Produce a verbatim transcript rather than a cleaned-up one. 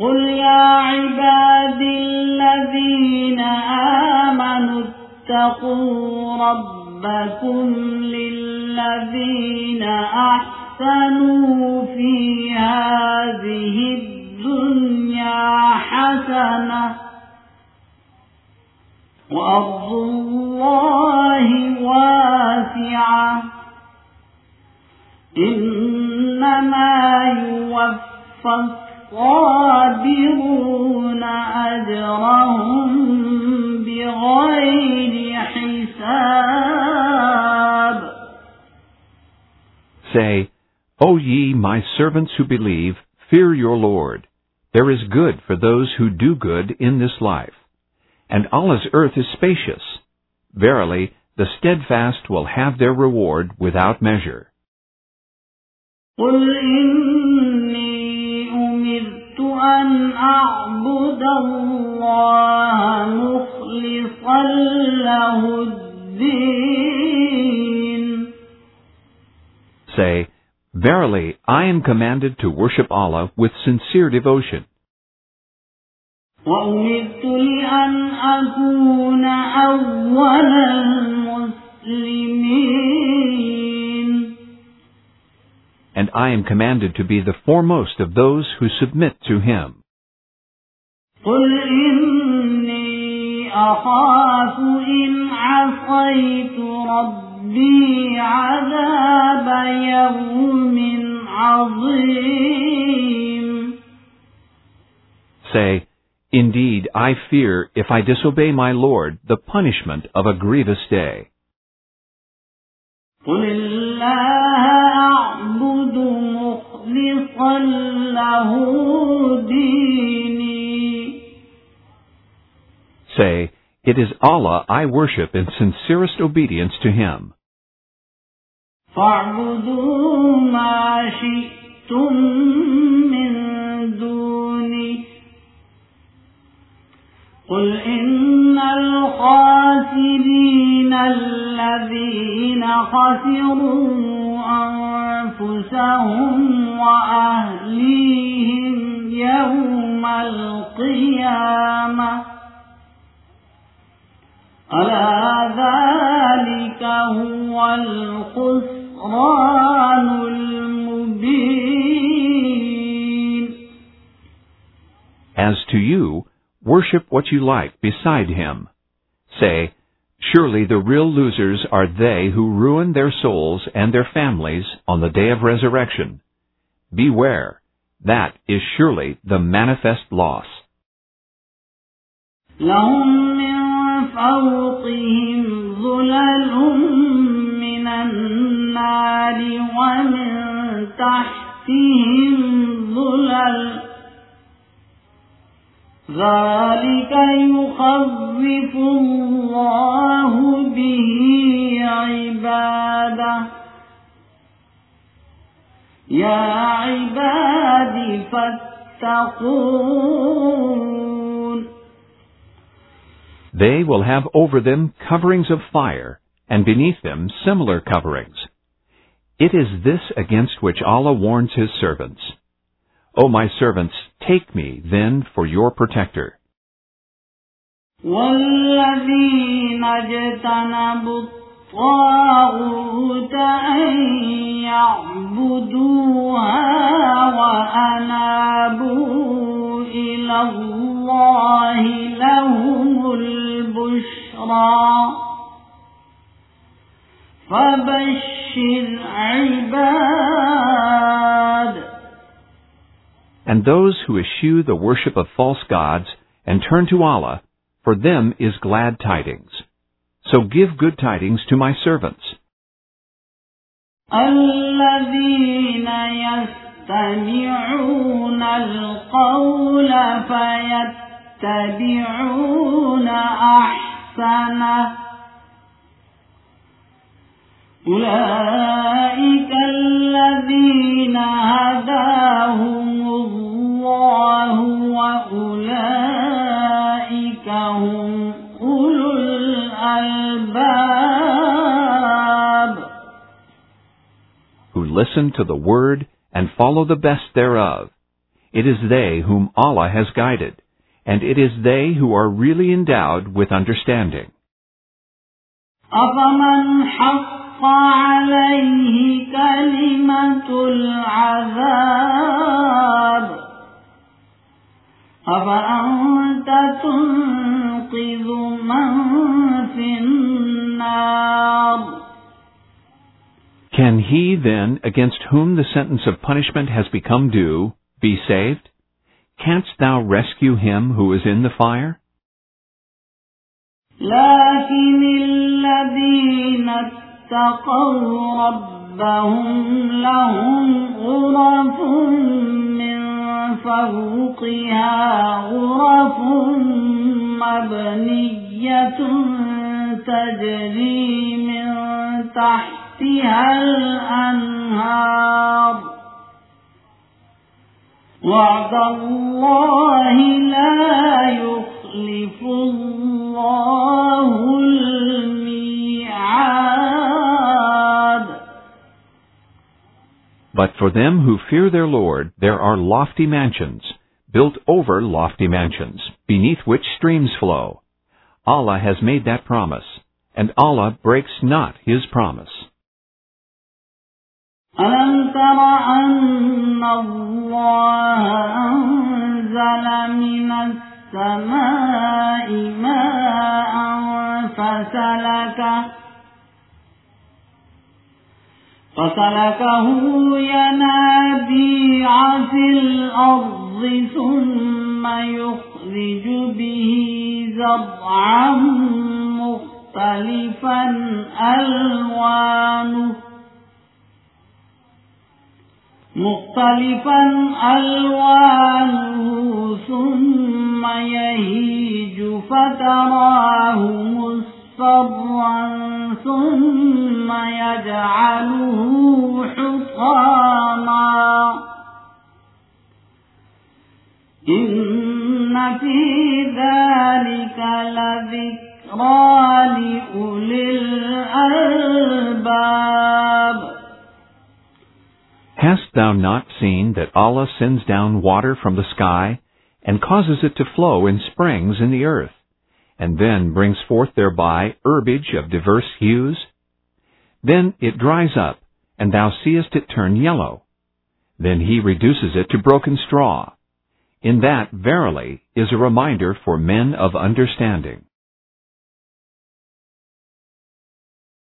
قل يا عبادي الذين آمنوا اتقوا ربكم للذين أحسنوا في هذه الدنيا حسنة وأرض الله واسعة إنما يوفى الصابرون أجرهم بغير حساب. Say, O ye my servants who believe, fear your Lord. There is good for those who do good in this life. And Allah's earth is spacious. Verily, the steadfast will have their reward without measure. قل إني أمرت أن أعبد الله مخلصا له الدين. Say, verily, I am commanded to worship Allah with sincere devotion. وأمرت لأن أكون أول المسلمين. And I am commanded to be the foremost of those who submit to Him. قل إني أخاف إن عصيت ربي عذاب يوم عظيم. Say, indeed, I fear, if I disobey my Lord, the punishment of a grievous day. قل الله أعبد مخلصا له ديني. Say, it is Allah I worship in sincerest obedience to Him. فاعبدوا ما شئتم من دوني. قل إن الخاسرين الذين خسروا أنفسهم وأهليهم يوم القيامة ألا ذلك هو الخسران المبين. As to you, worship what you like beside Him. Say, surely the real losers are they who ruin their souls and their families on the day of resurrection. Beware, that is surely the manifest loss. لهم من فوقهم ظلل من النار ومن تحتهم ظلل ذلك يخوف الله به عباده يا عبادي فاتقون. They will have over them coverings of fire, and beneath them similar coverings. It is this against which Allah warns His servants. O my servants, take me then for your protector. والذين اجتنبوا الطاغوت أن يعبدوها وأنابوا إلى الله لهم البشرى فبشر عباد. And those who eschew the worship of false gods and turn to Allah, for them is glad tidings. So give good tidings to my servants. الذين يستمعون القول فيتبعون أحسنه أولئك الذين هداهم الله وأولئك هم أولو الألباب. Who listen to the word and follow the best thereof. It is they whom Allah has guided, and it is they who are really endowed with understanding. أفمن حق عليه كلمة العذاب أفأنت تنقذ من في النار. Can he then, against whom the sentence of punishment has become due, be saved? Canst thou rescue him who is in the fire? لكن الذين اتقوا ربهم لهم غرف من فوقها غرف مبنية تجري من تحتها الأنهار وعد الله لا يخلف الله الميعاد. But for them who fear their Lord, there are lofty mansions, built over lofty mansions, beneath which streams flow. Allah has made that promise, and Allah breaks not His promise. أَلَمْ تَرَ أَنَّ اللَّهَ أَنزَلَ مِنَ السَّمَاءِ مَاءً فَسَلَكَهُ فسلكه ينابيع في الأرض ثم يخرج به زرعا مختلفا ألوانه مختلفا ألوانه ثم يهيج فتراه مصفرا ثم يجعله حطاما إن في ذلك لذكرى لأولي الألباب. Hast thou not seen that Allah sends down water from the sky and causes it to flow in springs in the earth, and then brings forth thereby herbage of diverse hues? Then it dries up, and thou seest it turn yellow. Then He reduces it to broken straw. In that, verily, is a reminder for men of understanding.